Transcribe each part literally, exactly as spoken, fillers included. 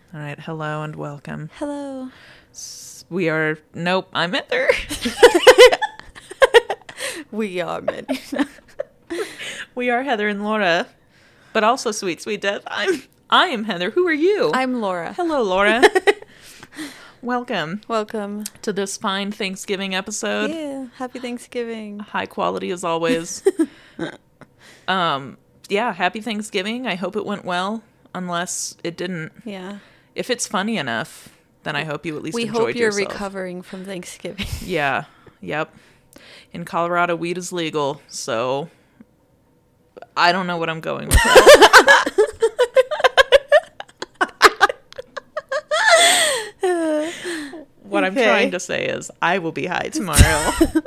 All right. Hello and welcome. Hello. S- We are. Nope. I'm Heather. We are many. We are Heather and Laura, but also Sweet Sweet Death. I'm. I am Heather. Who are you? I'm Laura. Hello, Laura. Welcome Welcome. to this fine Thanksgiving episode. Yeah. Happy Thanksgiving. High quality as always. um. Yeah. Happy Thanksgiving. I hope it went well. Unless it didn't. Yeah. If it's funny enough, then I hope you at least We enjoyed hope you're yourself. recovering from Thanksgiving. Yeah. Yep. In Colorado, weed is legal, so I don't know what I'm going with that. What I'm Okay. trying to say is I will be high tomorrow. How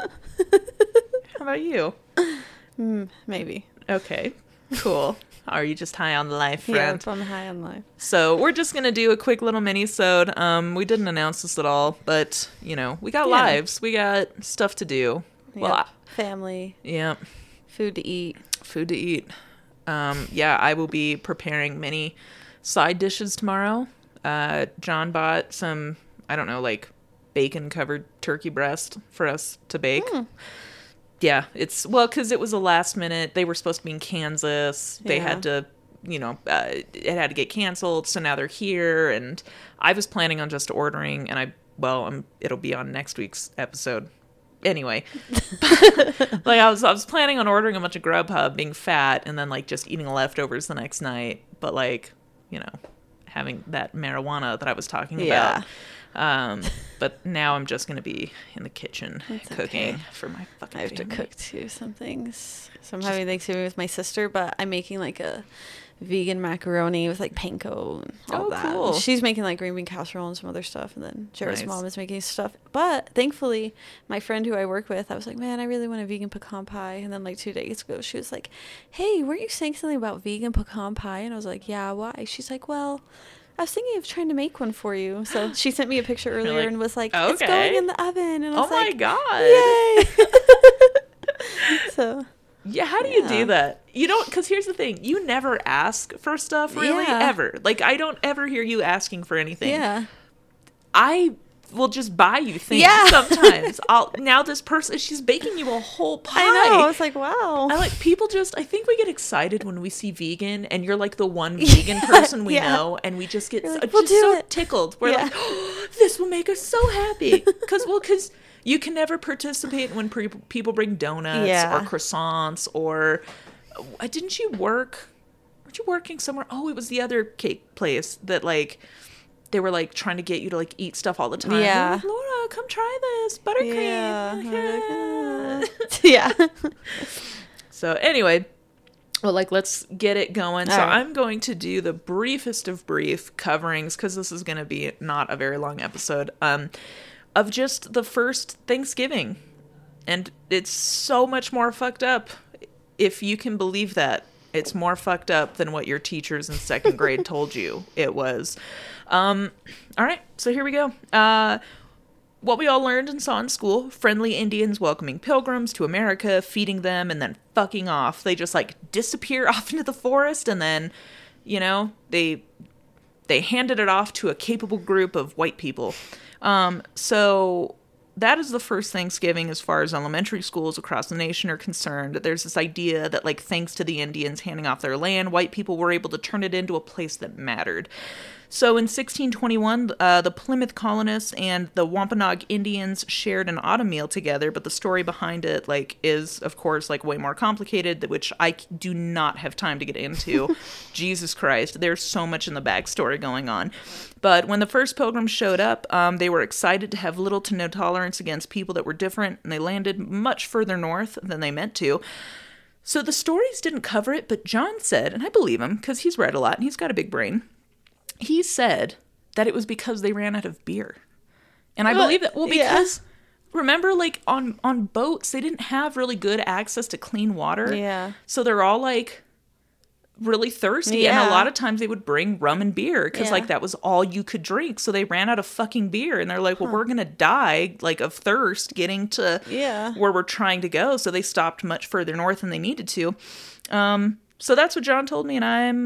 about you? Mm, maybe. Okay. Cool. Are you just high on life, Yeah, friend? it's on high on life. So we're just gonna do a quick little mini-sode. Um, we didn't announce this at all, but you know, we got Yeah. lives. We got stuff to do. Well, Yep. I- Family. yeah, Food to eat. food to eat. Um, yeah, I will be preparing many side dishes tomorrow. Uh, John bought some, I don't know, like bacon-covered turkey breast for us to bake. Mm. Yeah, it's, well, because it was a last minute. They were supposed to be in Kansas. They Yeah. had to, you know, uh, it had to get canceled. So now they're here. And I was planning on just ordering. And I, well, I'm, it'll be on next week's episode. Anyway, like I was, I was planning on ordering a bunch of Grubhub, being fat, and then like just eating leftovers the next night. But like, you know, having that marijuana that I was talking Yeah. about. Um, but now I'm just gonna be in the kitchen That's cooking okay. for my fucking I have to family. cook too some things. So I'm Just- having Thanksgiving with my sister, but I'm making like a vegan macaroni with like panko and all Oh, that. cool. She's making like green bean casserole and some other stuff, and then Jared's Nice. mom is making stuff. But thankfully, my friend who I work with, I was like, man, I really want a vegan pecan pie. And then like two days ago, she was like, hey, weren't you saying something about vegan pecan pie? And I was like, yeah, why? She's like, well, I was thinking of trying to make one for you. So she sent me a picture You're earlier like, and was like, it's okay. going in the oven. And I Oh was my like, god! yay. So Yeah, how do you Yeah. do that? You don't, because here's the thing: you never ask for stuff, really, Yeah. ever. Like I don't ever hear you asking for anything. yeah. I will just buy you things Yeah. sometimes. I'll now this person she's baking you a whole pie. I know. I was like, wow. I like people just I think we get excited when we see vegan and you're like the one vegan person we yeah. know and we just get You're so, like, "We'll just do so it." tickled. We're Yeah. like, oh, this will make us so happy. Cuz well cuz you can never participate when pre- people bring donuts Yeah. or croissants or uh, didn't you work weren't you working somewhere? Oh, it was the other cake place that like they were like trying to get you to like eat stuff all the time. They were Yeah. like, Laura, come try this buttercream. Yeah. I'm like, I'm like, "Ah." yeah. So anyway, well, like let's get it going. All so right. I'm going to do the briefest of brief coverings because this is going to be not a very long episode. Um, of just the first Thanksgiving, and it's so much more fucked up. If you can believe that, it's more fucked up than what your teachers in second grade told you it was. Um, all right, so here we go. Uh, what we all learned and saw in school, friendly Indians welcoming pilgrims to America, feeding them, and then fucking off. They just, like, disappear off into the forest, and then, you know, they they handed it off to a capable group of white people. Um, so that is the first Thanksgiving as far as elementary schools across the nation are concerned. There's this idea that, like, thanks to the Indians handing off their land, white people were able to turn it into a place that mattered. So in sixteen twenty-one, uh, the Plymouth colonists and the Wampanoag Indians shared an autumn meal together, but the story behind it, like, is, of course, like, way more complicated, which I do not have time to get into. Jesus Christ, there's so much in the backstory going on. But when the first pilgrims showed up, um, they were excited to have little to no tolerance against people that were different, and they landed much further north than they meant to. So the stories didn't cover it, but John said, and I believe him, because he's read a lot, and he's got a big brain, he said that it was because they ran out of beer. And I Well, believe that, well, yeah. because remember, like, on, on boats, they didn't have really good access to clean water. Yeah. So they're all, like, really thirsty. And a Yeah. lot of times they would bring rum and beer because, Yeah. like, that was all you could drink. So they ran out of fucking beer. And they're like, well, we're going to die, like, of thirst getting to Yeah. where we're trying to go. So they stopped much further north than they needed to. Um, so that's what John told me, and I'm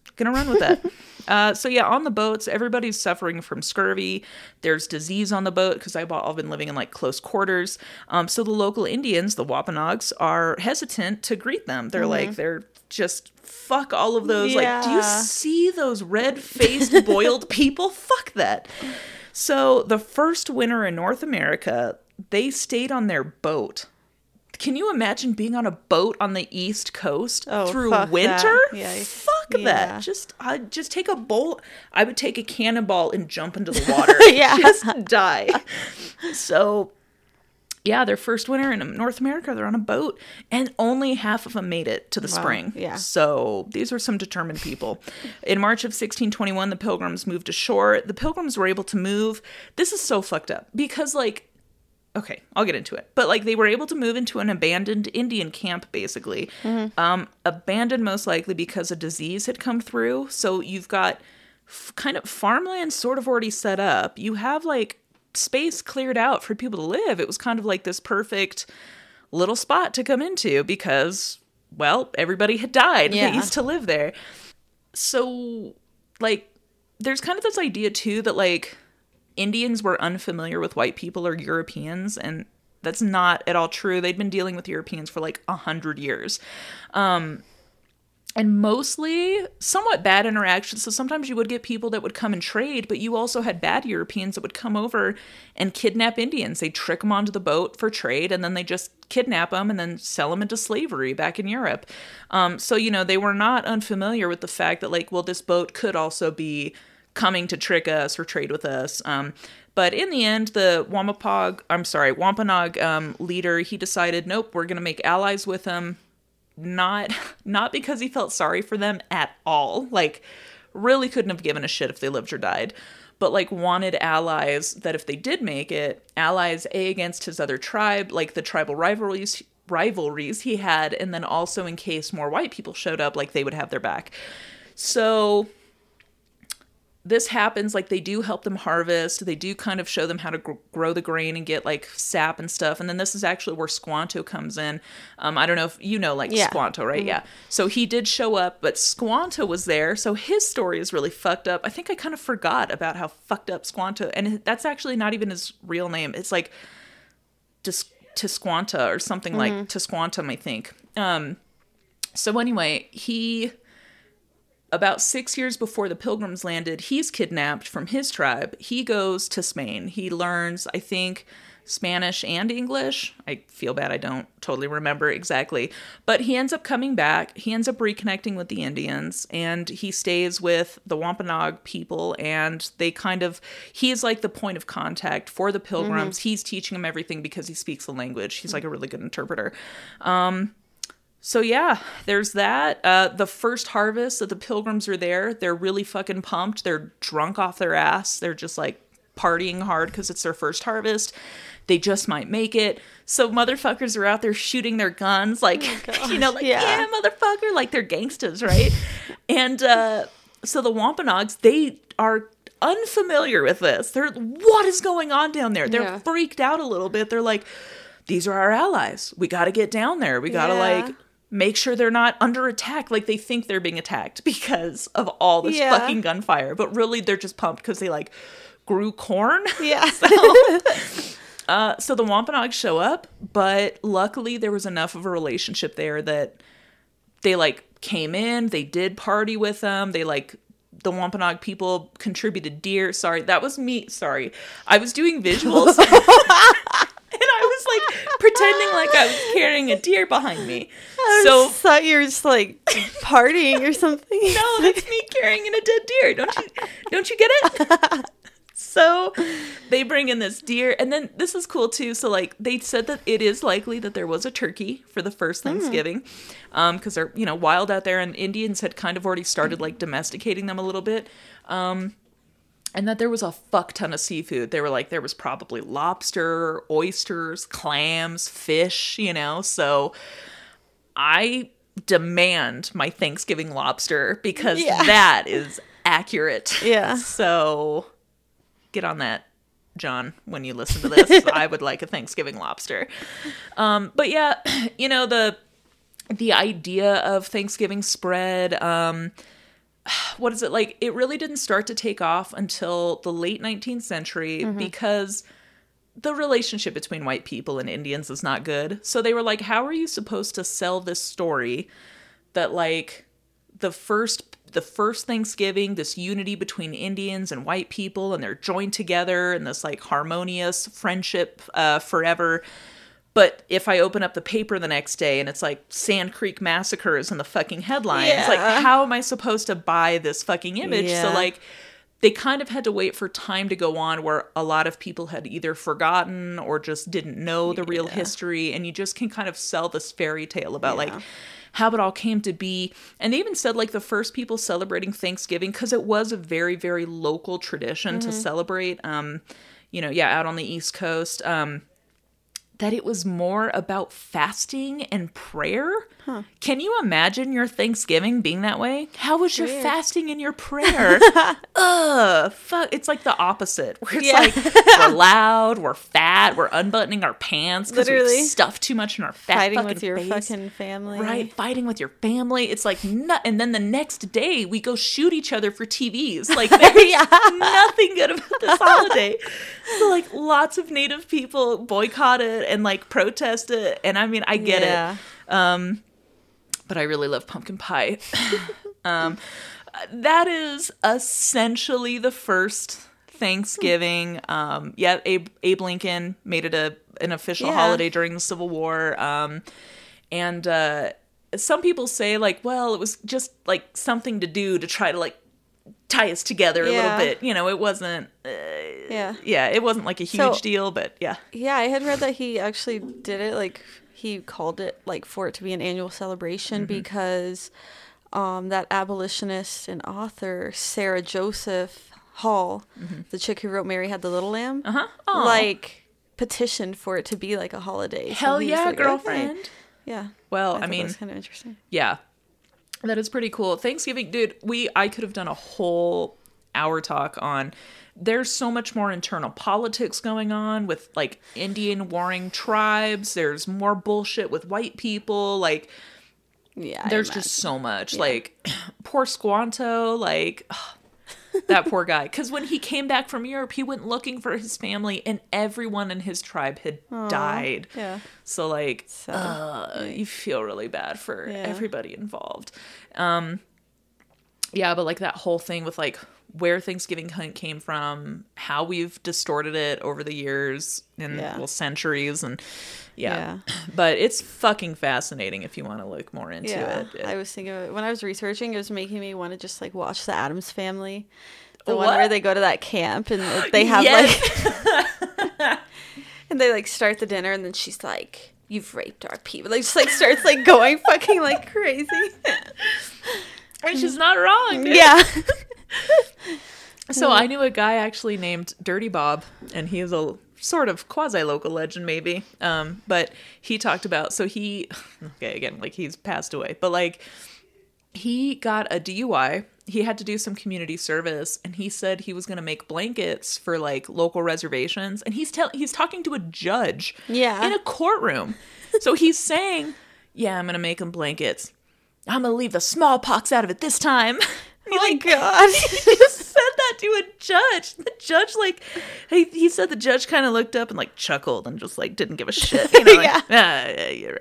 gonna run with that. Uh, so yeah, on the boats, everybody's suffering from scurvy. There's disease on the boat because I've all been living in like close quarters. Um, so the local Indians, the Wampanoags, are hesitant to greet them. They're mm-hmm. like, they're just fuck all of those. Yeah. Like, do you see those red-faced boiled people? Fuck that. So the first winter in North America, they stayed on their boat. Can you imagine being on a boat on the East Coast oh, through fuck winter? That. Yeah. Fuck yeah. that. Just I just take a bowl. I would take a cannonball and jump into the water. yeah. Just die. So, yeah, their first winter in North America, they're on a boat, and only half of them made it to the wow. spring. Yeah. So these were some determined people. In March of sixteen twenty-one, the Pilgrims moved ashore. The Pilgrims were able to move. This is so fucked up because, like, okay, I'll get into it. But, like, they were able to move into an abandoned Indian camp, basically. Mm-hmm. Um, abandoned most likely because a disease had come through. So you've got f- kind of farmland sort of already set up. You have, like, space cleared out for people to live. It was kind of like this perfect little spot to come into because, well, everybody had died yeah. that used to live there. So, like, there's kind of this idea, too, that, like, Indians were unfamiliar with white people or Europeans, and that's not at all true. They'd been dealing with Europeans for like a hundred years. Um, and mostly somewhat bad interactions. So sometimes you would get people that would come and trade, but you also had bad Europeans that would come over and kidnap Indians. They'd trick them onto the boat for trade, and then they just kidnap them and then sell them into slavery back in Europe. Um, so, you know, they were not unfamiliar with the fact that, like, well, this boat could also be coming to trick us or trade with us. Um, but in the end, the Wampanoag, I'm sorry, Wampanoag um, leader, he decided, nope, we're going to make allies with them. Not, not because he felt sorry for them at all. Like, really couldn't have given a shit if they lived or died. But, like, wanted allies that if they did make it, allies A, against his other tribe, like the tribal rivalries, rivalries he had, and then also in case more white people showed up, like, they would have their back. So this happens, like, they do help them harvest. They do kind of show them how to gr- grow the grain and get, like, sap and stuff. And then this is actually where Squanto comes in. Um, I don't know if you know, like, yeah. Squanto, right? Mm-hmm. Yeah. So he did show up, but Squanto was there. So his story is really fucked up. I think I kind of forgot about how fucked up Squanto, and that's actually not even his real name. It's like Tis- Tisquanta or something mm-hmm. like Tisquantum, I think. Um, so anyway, he... About six years before the Pilgrims landed, he's kidnapped from his tribe. He goes to Spain. He learns, I think, Spanish and English. I feel bad I don't totally remember exactly. But he ends up coming back. He ends up reconnecting with the Indians, and he stays with the Wampanoag people, and they kind of, he is like the point of contact for the Pilgrims. Mm-hmm. He's teaching them everything because he speaks the language. He's like a really good interpreter. Um... So yeah, there's that. Uh, the first harvest that the Pilgrims are there, they're really fucking pumped. They're drunk off their ass. They're just like partying hard because it's their first harvest. They just might make it. So motherfuckers are out there shooting their guns, like, oh you know, like, yeah. yeah, motherfucker, like they're gangsters, right? And uh, so the Wampanoags, they are unfamiliar with this. They're, what is going on down there? They're yeah. freaked out a little bit. They're like, these are our allies. We got to get down there. We got to yeah. like... make sure they're not under attack. Like, they think they're being attacked because of all this yeah. fucking gunfire. But really, they're just pumped because they, like, grew corn. Yeah. so, uh, so the Wampanoags show up, but luckily there was enough of a relationship there that they, like, came in. They did party with them. They, like... The Wampanoag people contributed deer. Sorry, that was me. Sorry. I was doing visuals. And I was like pretending like I was carrying a deer behind me. I so thought you were just like partying or something. No, that's me carrying in a dead deer. Don't you don't you get it? So they bring in this deer, and then this is cool too. So like they said that it is likely that there was a turkey for the first Thanksgiving, mm. um, because they're you know wild out there, and Indians had kind of already started like domesticating them a little bit. Um, And that there was a fuck ton of seafood. They were like, there was probably lobster, oysters, clams, fish, you know? So I demand my Thanksgiving lobster because yeah. that is accurate. Yeah. So get on that, John, when you listen to this. I would like a Thanksgiving lobster. Um, but yeah, you know, the the idea of Thanksgiving spread, um... what is it like? It really didn't start to take off until the late nineteenth century mm-hmm. because the relationship between white people and Indians is not good. So they were like, how are you supposed to sell this story that like the first the first Thanksgiving, this unity between Indians and white people, and they're joined together in this like harmonious friendship uh, forever. But if I open up the paper the next day and it's like Sand Creek massacres in the fucking headlines, yeah. like how am I supposed to buy this fucking image? Yeah. So like they kind of had to wait for time to go on where a lot of people had either forgotten or just didn't know the real yeah. history. And you just can kind of sell this fairy tale about yeah. like how it all came to be. And they even said like the first people celebrating Thanksgiving, because it was a very, very local tradition mm-hmm. to celebrate, um, you know, yeah, out on the East Coast, um, that it was more about fasting and prayer. Huh. Can you imagine your Thanksgiving being that way? How was your Weird. fasting and your prayer? Ugh, fuck. It's like the opposite. Where it's yeah. like, we're loud, we're fat, we're unbuttoning our pants because we stuffed too much in our fat Fighting fucking with your face. fucking family. Right, fighting with your family. It's like, nut. And then the next day, we go shoot each other for T Vs. Like, there's yeah. nothing good about this holiday. So, like, lots of Native people boycott it and, like, protest it. And, I mean, I get yeah. it. Um... But I really love pumpkin pie. um, that is essentially the first Thanksgiving. Um, yeah, Abe, Abe Lincoln made it a an official yeah. holiday during the Civil War. Um, and uh, some people say, like, well, it was just, like, something to do to try to, like, tie us together a yeah. little bit. You know, it wasn't... Uh, yeah. Yeah, it wasn't, like, a huge so, deal, but yeah. Yeah, I had read that he actually did it, like... He called it, like, for it to be an annual celebration mm-hmm. because um, that abolitionist and author, Sarah Joseph Hall, mm-hmm. the chick who wrote Mary Had the Little Lamb, uh-huh. like, petitioned for it to be, like, a holiday. Hell so yeah, like, girlfriend. Okay. Yeah. Well, I, I mean... That was kind of interesting. Yeah. That is pretty cool. Thanksgiving, dude, we I could have done a whole hour talk on... There's so much more internal politics going on with, like, Indian warring tribes. There's more bullshit with white people. Like, yeah, there's just so much. Yeah. Like, poor Squanto, like, ugh, that poor guy. Because when he came back from Europe, he went looking for his family, and everyone in his tribe had Aww, died. Yeah. So, like, so, uh, yeah. you feel really bad for yeah. everybody involved. Um, yeah, but, like, that whole thing with, like, where Thanksgiving came from, how we've distorted it over the years and yeah. well centuries, and yeah. yeah. But it's fucking fascinating if you want to look more into yeah. it. it. I was thinking of it when I was researching. It was making me want to just like watch The Addams Family, the what? one where they go to that camp and they have yes. like, and they like start the dinner, and then she's like, "You've raped our people." Like just like starts like going fucking like crazy. And she's not wrong, dude. Yeah. So I knew a guy actually named Dirty Bob, and he is a sort of quasi-local legend maybe. Um, but he talked about, so he, okay, again, like he's passed away, but like he got a D U I. He had to do some community service, and he said he was going to make blankets for like local reservations. And he's tell he's talking to a judge yeah. in a courtroom. So he's saying, yeah, I'm going to make them blankets. I'm going to leave the smallpox out of it this time. Oh my like, God. He just said that to a judge. The judge, like, he, he said the judge kind of looked up and, like, chuckled and just, like, didn't give a shit. You know, like, yeah. Ah, yeah, you're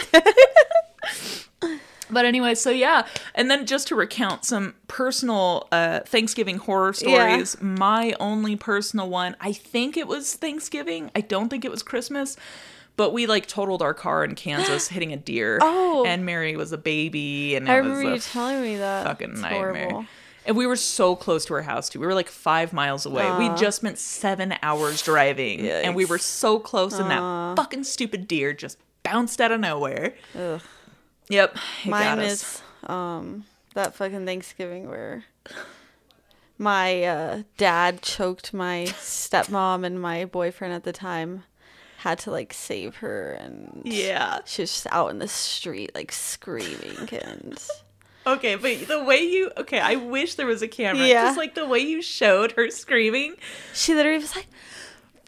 right. But anyway, so yeah. And then just to recount some personal uh, Thanksgiving horror stories, yeah. my only personal one, I think it was Thanksgiving. I don't think it was Christmas. But we, like, totaled our car in Kansas hitting a deer. Oh. And Mary was a baby. And it I remember was a you telling me that. Fucking it's nightmare. Horrible. And we were so close to our house, too. We were, like, five miles away. Uh, we just spent seven hours driving. Yikes. And we were so close. Uh, and that fucking stupid deer just bounced out of nowhere. Ugh. Yep. Mine is um, that fucking Thanksgiving where my uh, dad choked my stepmom and my boyfriend at the time. Had to like save her, and yeah, she was just out in the street like screaming. And okay, but the way you okay, I wish there was a camera. Yeah, just like the way you showed her screaming. She literally was like,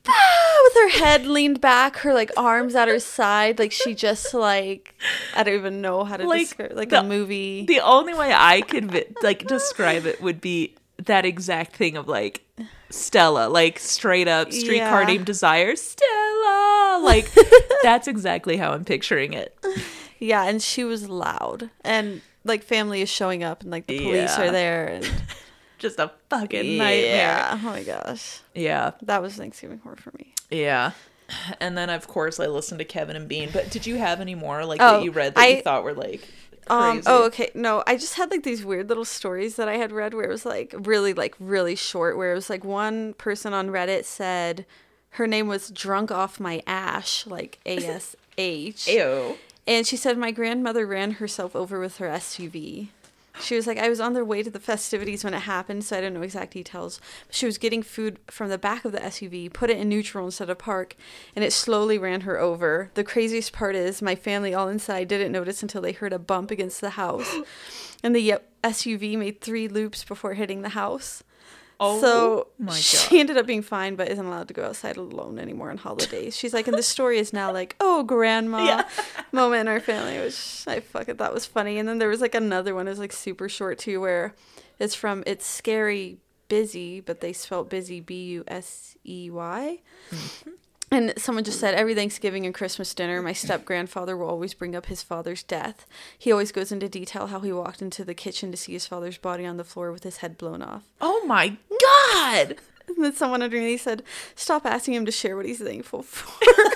ah, with her head leaned back, her like arms at her side, like she just like I don't even know how to Like, describe like the- a movie. The only way I could vi- like describe it would be that exact thing of like Stella, like straight up Streetcar Yeah. Named Desire, Stella. Like that's exactly how I'm picturing it. Yeah, and she was loud, and like family is showing up, and like the police Yeah. are there, and Just a fucking nightmare. yeah, oh my gosh, Yeah. that was Thanksgiving horror for me. Yeah. And then of course I listened to Kevin and Bean. But did you have any more like Oh, that you read that I- you thought were like crazy? Um, oh, okay. No, I just had like these weird little stories that I had read where it was like really, like really short. Where it was like one person on Reddit said her name was Drunk Off My Ash, like A S H. Ew. And she said my grandmother ran herself over with her S U V. She was like, I was on the way to the festivities when it happened, so I don't know exact details. But she was getting food from the back of the S U V, put it in neutral instead of park, and it slowly ran her over. The craziest part is my family all inside didn't notice until they heard a bump against the house. And the S U V made three loops before hitting the house. Oh so my she God. ended up being fine, but isn't allowed to go outside alone anymore on holidays. She's like, and the story is now like, oh, grandma Yeah. moment in our family, which I fucking thought was funny. And then there was like another one, it was like super short too, where it's from It's Scary Busy, but they spelled busy B U S E Y. Mm-hmm. And someone just said, every Thanksgiving and Christmas dinner, my step-grandfather will always bring up his father's death. He always goes into detail how he walked into the kitchen to see his father's body on the floor with his head blown off. Oh my God. And then someone underneath said, stop asking him to share what he's thankful for.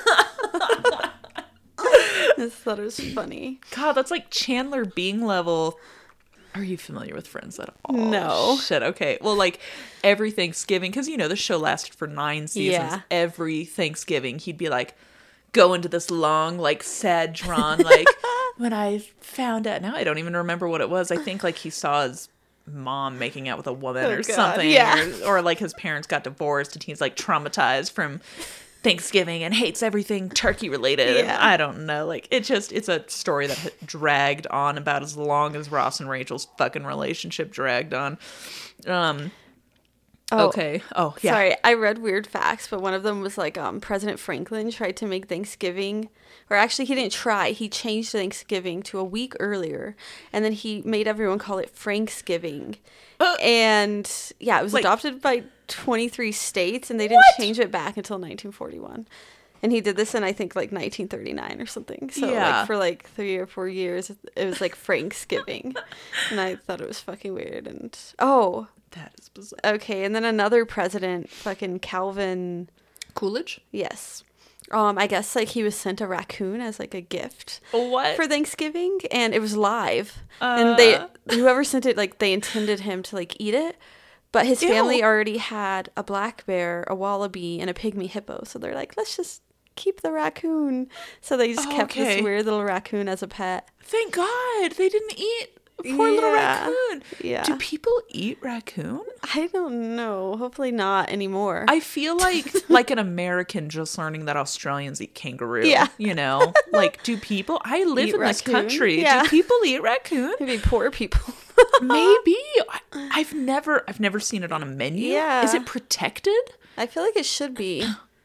I just thought it was funny. God, that's like Chandler Bing level. Are you familiar with Friends at all? No. Shit, okay. Well, like every Thanksgiving, because you know the show lasted for nine seasons. Yeah. Every Thanksgiving, he'd be like, go into this long, like sad drawn, like when I found out. Now I don't even remember what it was. I think like he saw his mom making out with a woman Oh, or God. something, Yeah. or, or like his parents got divorced and he's like traumatized from Thanksgiving and hates everything turkey related. Yeah. I don't know. Like it just it's a story that had dragged on about as long as Ross and Rachel's fucking relationship dragged on. Um Oh, okay. Oh, yeah. Sorry, I read weird facts, but one of them was like um, President Franklin tried to make Thanksgiving, or actually he didn't try, he changed Thanksgiving to a week earlier, and then he made everyone call it Franksgiving. Uh, and yeah, it was like- adopted by twenty-three states, and they didn't What? change it back until nineteen forty-one. And he did this in, I think, like nineteen thirty-nine or something. So, Yeah. like, for like three or four years, it was like Franksgiving. And I thought it was fucking weird. And, oh, That is bizarre. okay. And then another president, fucking Calvin, Coolidge? yes. Um, I guess, like, he was sent a raccoon as, like, a gift What? for Thanksgiving. And it was live. and they, whoever sent it, like, they intended him to, like, eat it. But his Ew. family already had a black bear, a wallaby, and a pygmy hippo. So they're like, let's just keep the raccoon. So they just kept Okay. this weird little raccoon as a pet. Thank God they didn't eat poor little Yeah. raccoon. Yeah. Do people eat raccoon? I don't know. Hopefully not anymore. I feel like like an American just learning that Australians eat kangaroo. Yeah. You know? Like, do people I live Eat in this raccoon? country. Yeah. Do people eat raccoon? Maybe poor people. Maybe. I, I've never I've never seen it on a menu. Yeah. Is it protected? I feel like it should be.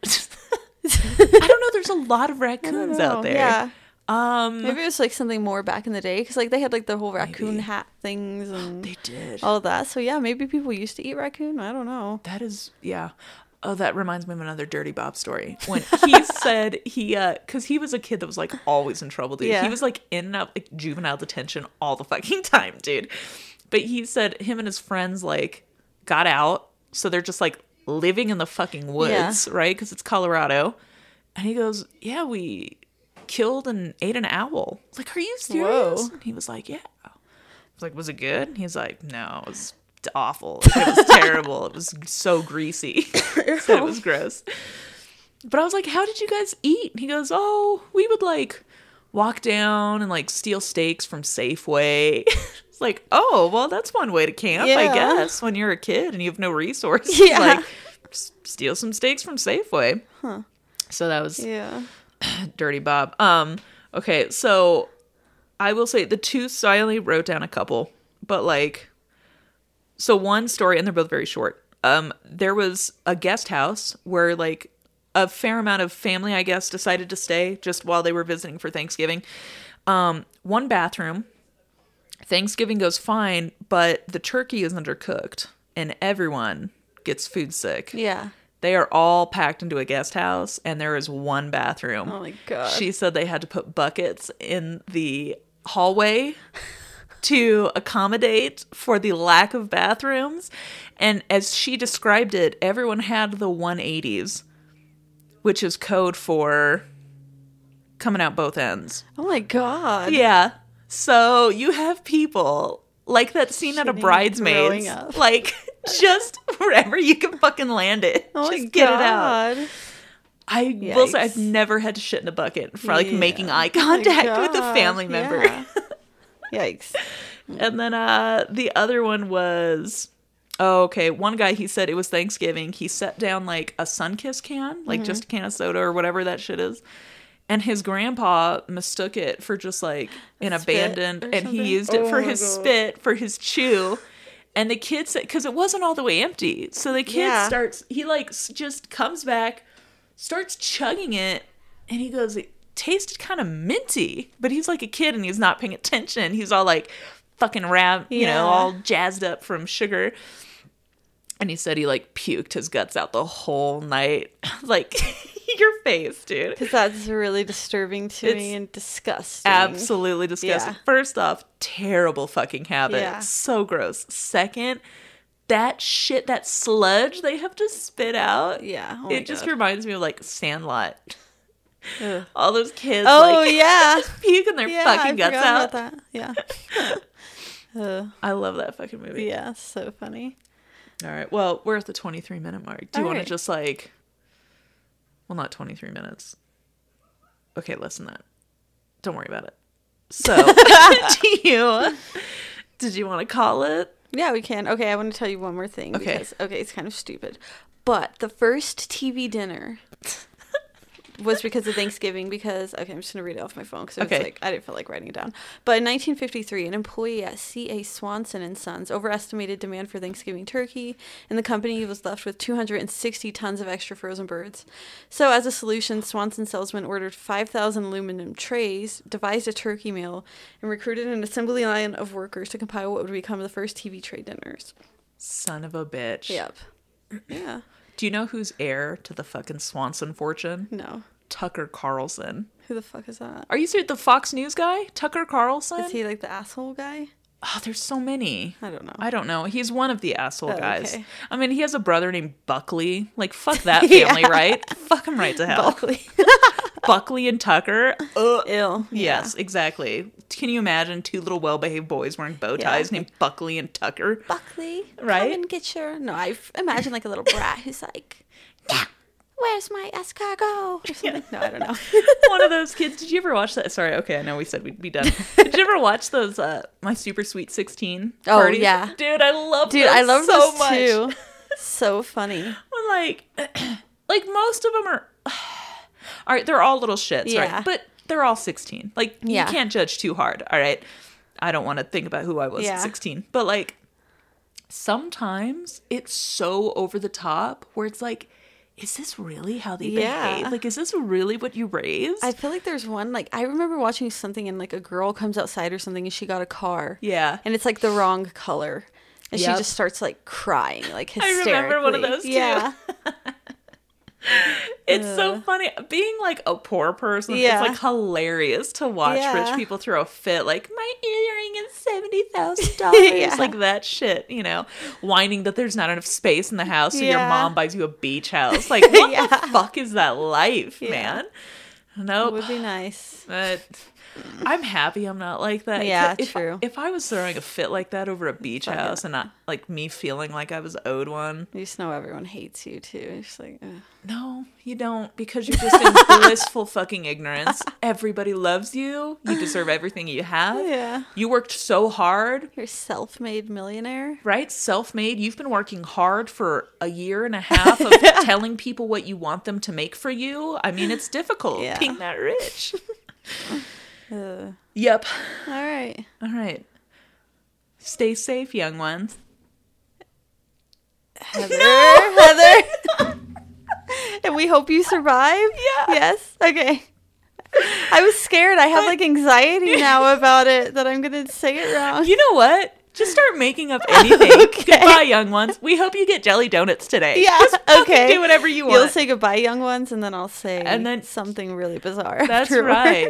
I don't know. There's a lot of I don't raccoons know. out there. Yeah. Um Maybe it was like something more back in the day because like they had like the whole raccoon Maybe. hat things and they did. all of that. So yeah, maybe people used to eat raccoon. I don't know. That is, yeah. Oh, that reminds me of another Dirty Bob story. When he said he, uh, because he was a kid that was like always in trouble, dude. Yeah. He was like in and out like juvenile detention all the fucking time, dude. But he said him and his friends like got out, so they're just like living in the fucking woods, right? Because it's Colorado. And he goes, "Yeah, we killed and ate an owl." I was like, "Are you serious?" Whoa. And he was like, "Yeah." I was like, "Was it good?" And he's like, "No, it was awful. It was terrible. It was so greasy." So it was gross. But I was like, "How did you guys eat?" And he goes, "Oh, we would like walk down and like steal steaks from Safeway." It's like, "Oh, well, that's one way to camp, I Yeah. guess, when you're a kid and you have no resources." Yeah. Like, s- steal some steaks from Safeway. Huh. So that was Yeah. Dirty Bob. Um, okay, so I will say the two, so I only wrote down a couple, but like, so one story, and they're both very short. Um, there was a guest house where like a fair amount of family, I guess, decided to stay just while they were visiting for Thanksgiving. Um, one bathroom. Thanksgiving goes fine, but the turkey is undercooked and everyone gets food sick. Yeah. They are all packed into a guest house and there is one bathroom. Oh my God. She said they had to put buckets in the hallway to accommodate for the lack of bathrooms. And as she described it, everyone had the one eighties, which is code for coming out both ends. Oh my God. Yeah. So you have people like that scene out of Shitting, Bridesmaids. throwing up. Like, just wherever you can fucking land it. Oh just my get God. it out. I will say Yikes. I've never had to shit in a bucket for like Yeah. making eye Oh my contact with a God. family member. Yeah. Yikes. And then uh the other one was, oh, okay, one guy, he said it was Thanksgiving. He set down like a Sunkist can, like Mm-hmm. just a can of soda or whatever that shit is. And his grandpa mistook it for just like an Spit abandoned, or and something? he used it Oh for my his God. spit, for his chew. And the kid said, because it wasn't all the way empty. So the kid Yeah. starts, he like s- just comes back, starts chugging it, and he goes, it tasted kind of minty. But he's like a kid and he's not paying attention. He's all like fucking rab, you Yeah. know, all jazzed up from sugar. And he said he like puked his guts out the whole night. Like, your face, dude. Because that's really disturbing to It's me and disgusting. Absolutely disgusting. Yeah. First off, terrible fucking habit. Yeah. So gross. Second, that shit, that sludge they have to spit out. Yeah. Oh my it just God. reminds me of like Sandlot. Ugh. All those kids Oh, like yeah. puking their yeah, fucking I guts forgot out. about that. Yeah. uh, I love that fucking movie. yeah, so funny. All right. Well, we're at the twenty-three minute mark. Do you All want to right. just like, well, not twenty-three minutes. Okay, less than that. Don't worry about it. So, do you, did you want to call it? Yeah, we can. Okay, I want to tell you one more thing. Okay. Because, okay, it's kind of stupid. But the first T V dinner was because of Thanksgiving because, okay, I'm just going to read it off my phone because it was Okay. like, I didn't feel like writing it down. But in nineteen fifty-three, an employee at C A Swanson and Sons overestimated demand for Thanksgiving turkey, and the company was left with two hundred sixty tons of extra frozen birds. So as a solution, Swanson salesman ordered five thousand aluminum trays, devised a turkey meal, and recruited an assembly line of workers to compile what would become the first T V tray dinners. Son of a bitch. Yep. Yeah. Do you know who's heir to the fucking Swanson fortune? No. Tucker Carlson. Who the fuck is that? Are you serious? The Fox News guy? Tucker Carlson? Is he like the asshole guy? Oh, there's so many. I don't know. I don't know. He's one of the asshole Oh, guys. okay. I mean, he has a brother named Buckley. Like, fuck that Yeah. family, right? Fuck him right to hell. Buckley. Buckley and Tucker. Ugh. Ill. Yes, exactly. Can you imagine two little well-behaved boys wearing bow Yeah. ties named Buckley and Tucker? Buckley. Right? Come and get your. No, I f- imagine like a little brat who's like, yeah, where's my escargot? Or something. No, I don't know. One of those kids. Did you ever watch that? Sorry, okay, I know we said we'd be done. Did you ever watch those uh My Super Sweet sixteen Oh, parties? yeah. Dude, I love Dude, those I love so those much. too. So funny. I'm like, like most of them are, all right, they're all little shits, Yeah. right? But they're all sixteen. Like, Yeah. you can't judge too hard, all right? I don't want to think about who I was Yeah. at sixteen. But, like, sometimes it's so over the top where it's like, is this really how they Yeah. behave? Like, is this really what you raised? I feel like there's one, like, I remember watching something and, like, a girl comes outside or something and she got a car. yeah. And it's, like, the wrong color. And Yep. she just starts, like, crying, like, I hysterically. remember one of those, too. Yeah. It's so Ugh. funny. Being like a poor person, Yeah. it's like hilarious to watch Yeah. rich people throw a fit. Like, my earring is seventy thousand dollars. Yeah. Like that shit, you know, whining that there's not enough space in the house, so your Yeah. mom buys you a beach house. Like, what Yeah. the fuck is that life, Yeah. man? It Nope. would be nice. But I'm happy I'm not like that. Yeah, if, true. If I was throwing a fit like that over a beach Fuck house it. and not like me feeling like I was owed one, You just know everyone hates you, too. You're just like, ugh. no, you don't, because you're just in blissful fucking ignorance. Everybody loves you. You deserve everything you have. Yeah. You worked so hard, You're a self-made millionaire. right? Self-made. You've been working hard for a year and a half of telling people what you want them to make for you. I mean, it's difficult Yeah. being that rich. Ugh. Yep. All right. All right. Stay safe, young ones. Heather. Heather. And we We hope you survive? Yeah. Yes? Okay. I was scared. I have like anxiety now about it that I'm going to say it wrong. You know what? Just start making up anything. Okay. Goodbye, young ones. We hope you get jelly donuts today. Yeah, Just fucking okay. do whatever you want. You'll say goodbye, young ones, and then I'll say And then- something really bizarre That's afterwards. right.